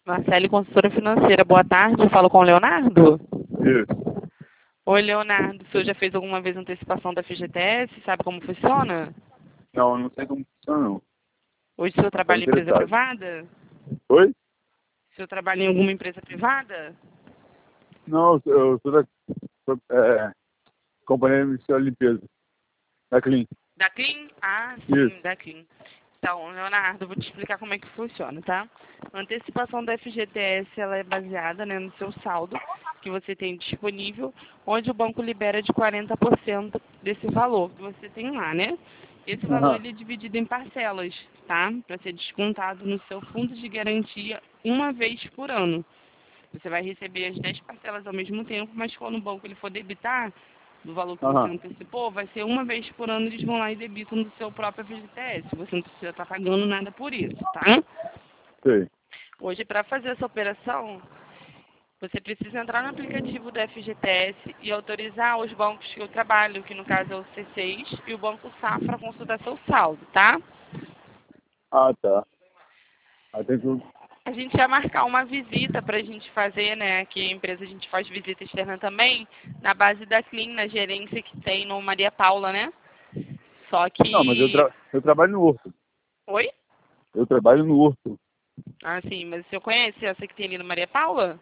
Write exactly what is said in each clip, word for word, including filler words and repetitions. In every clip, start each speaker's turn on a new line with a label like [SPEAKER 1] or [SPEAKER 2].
[SPEAKER 1] Marcele, consultora financeira. Boa tarde, eu falo com o Leonardo.
[SPEAKER 2] Isso.
[SPEAKER 1] Oi, Leonardo, o senhor já fez alguma vez antecipação da F G T S? Sabe como funciona?
[SPEAKER 2] Não, eu não sei como funciona, não.
[SPEAKER 1] Hoje o senhor
[SPEAKER 2] Estou
[SPEAKER 1] trabalha em empresa
[SPEAKER 2] interessado.
[SPEAKER 1] privada?
[SPEAKER 2] Oi?
[SPEAKER 1] O senhor trabalha em alguma empresa privada?
[SPEAKER 2] Não, eu eu sou da sou, é, Companhia Ministerial de Limpeza, da Clean.
[SPEAKER 1] Da Clean? Ah,
[SPEAKER 2] Isso.
[SPEAKER 1] sim, da Clean. Então, Leonardo, eu vou te explicar como é que funciona, tá? A antecipação da F G T S, ela é baseada, né, no seu saldo que você tem disponível, onde o banco libera de quarenta por cento desse valor que você tem lá, né? Esse valor
[SPEAKER 2] Aham.
[SPEAKER 1] ele é dividido em parcelas, tá? Para ser descontado no seu fundo de garantia uma vez por ano. Você vai receber as dez parcelas ao mesmo tempo, mas quando o banco ele for debitar do valor que você
[SPEAKER 2] Aham.
[SPEAKER 1] antecipou, vai ser uma vez por ano, eles vão lá e debitam do seu próprio F G T S. Você não precisa estar pagando nada por isso, tá?
[SPEAKER 2] Sei.
[SPEAKER 1] Hoje, para fazer essa operação, você precisa entrar no aplicativo da F G T S e autorizar os bancos que eu trabalho, que no caso é o C seis e o Banco Safra, a consultar seu saldo, tá?
[SPEAKER 2] Ah, tá. Aí tem que...
[SPEAKER 1] A gente ia marcar uma visita para a gente fazer, né? Aqui a empresa a gente faz visita externa também, na base da Clean, na gerência que tem no Maria Paula, né? Só
[SPEAKER 2] Não, mas eu,
[SPEAKER 1] que...
[SPEAKER 2] tra... eu trabalho no Horto.
[SPEAKER 1] Oi?
[SPEAKER 2] Eu trabalho no Horto.
[SPEAKER 1] Ah, sim, mas o senhor conhece essa que tem ali no Maria Paula?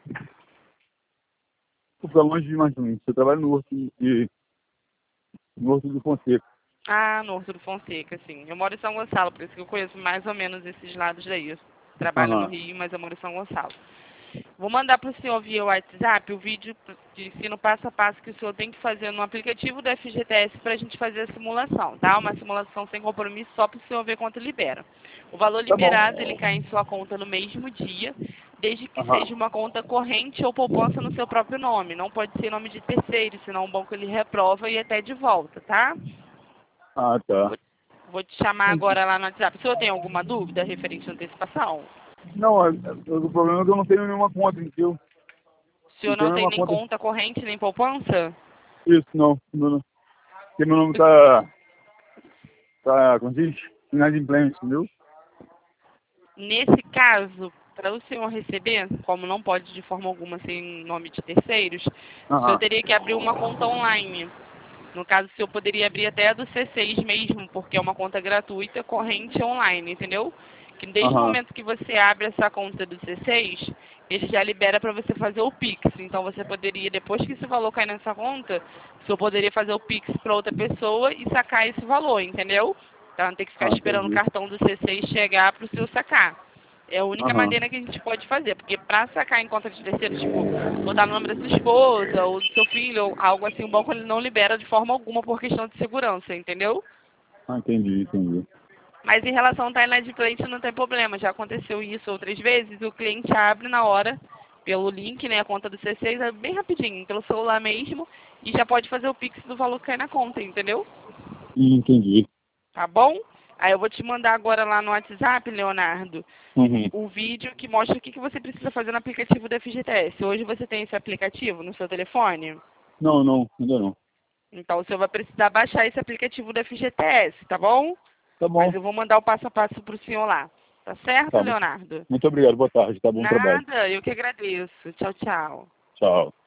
[SPEAKER 2] Fica longe demais de mim. Eu trabalho no Horto e no Horto do Fonseca.
[SPEAKER 1] Ah, no Horto do Fonseca, sim. Eu moro em São Gonçalo, por isso que eu conheço mais ou menos esses lados daí. Eu trabalho no
[SPEAKER 2] Aham.
[SPEAKER 1] Rio, mas eu moro em São Gonçalo. Vou mandar para o senhor via WhatsApp o vídeo de ensino passo a passo que o senhor tem que fazer no aplicativo da F G T S para a gente fazer a simulação, tá? Uma simulação sem compromisso só para o senhor ver quanto libera. O valor
[SPEAKER 2] Tá bom.
[SPEAKER 1] liberado, ele cai em sua conta no mesmo dia, desde que seja
[SPEAKER 2] Aham.
[SPEAKER 1] uma conta corrente ou poupança no seu próprio nome. Não pode ser nome de terceiro, senão o banco ele reprova e até de volta, tá?
[SPEAKER 2] Ah, tá.
[SPEAKER 1] Vou, vou te chamar agora lá no WhatsApp. O senhor tem alguma dúvida referente à antecipação?
[SPEAKER 2] Não, é- é- o problema é que eu não tenho nenhuma conta, entendeu?
[SPEAKER 1] O senhor
[SPEAKER 2] Não tenho
[SPEAKER 1] não tem
[SPEAKER 2] nenhuma
[SPEAKER 1] nem
[SPEAKER 2] conta.
[SPEAKER 1] conta corrente, nem poupança?
[SPEAKER 2] Isso, não. Não, não. Porque meu nome tá... Tá, como diz? Inadimplente, entendeu?
[SPEAKER 1] Nesse caso, para o senhor receber, como não pode de forma alguma sem nome de terceiros, o senhor
[SPEAKER 2] Aham.
[SPEAKER 1] teria que abrir uma conta online. No caso, o senhor poderia abrir até a do C seis mesmo, porque é uma conta gratuita, corrente online, entendeu? Que desde o
[SPEAKER 2] Aham.
[SPEAKER 1] momento que você abre essa conta do C seis, ele já libera para você fazer o Pix. Então você poderia, depois que esse valor cair nessa conta, o senhor poderia fazer o Pix para outra pessoa e sacar esse valor, entendeu? Então não tem que ficar
[SPEAKER 2] Ah,
[SPEAKER 1] esperando o
[SPEAKER 2] entendi.
[SPEAKER 1] cartão do C seis chegar para o senhor sacar. É a única
[SPEAKER 2] Aham.
[SPEAKER 1] maneira que a gente pode fazer, porque para sacar em conta de terceiro, tipo, botar no nome da sua esposa ou do seu filho ou algo assim, o banco ele não libera de forma alguma por questão de segurança, entendeu?
[SPEAKER 2] Ah, entendi, entendi.
[SPEAKER 1] Mas em relação ao inadimplente não tem problema, já aconteceu isso outras vezes, o cliente abre na hora, pelo link, né, a conta do C seis, é bem rapidinho, pelo celular mesmo, e já pode fazer o Pix do valor que cai na conta, entendeu?
[SPEAKER 2] Hum, entendi.
[SPEAKER 1] Tá bom? Aí eu vou te mandar agora lá no WhatsApp, Leonardo,
[SPEAKER 2] Uhum.
[SPEAKER 1] o vídeo que mostra o que que você precisa fazer no aplicativo da F G T S. Hoje você tem esse aplicativo no seu telefone?
[SPEAKER 2] Não, não, ainda não.
[SPEAKER 1] Então você vai precisar baixar esse aplicativo da F G T S, tá bom?
[SPEAKER 2] Tá
[SPEAKER 1] Mas
[SPEAKER 2] bom.
[SPEAKER 1] eu vou mandar o passo a passo para o senhor lá. Tá certo,
[SPEAKER 2] Tá, muito,
[SPEAKER 1] Leonardo?
[SPEAKER 2] muito obrigado. Boa tarde. Tá bom trabalho.
[SPEAKER 1] Nada, eu que agradeço. Tchau, tchau.
[SPEAKER 2] Tchau.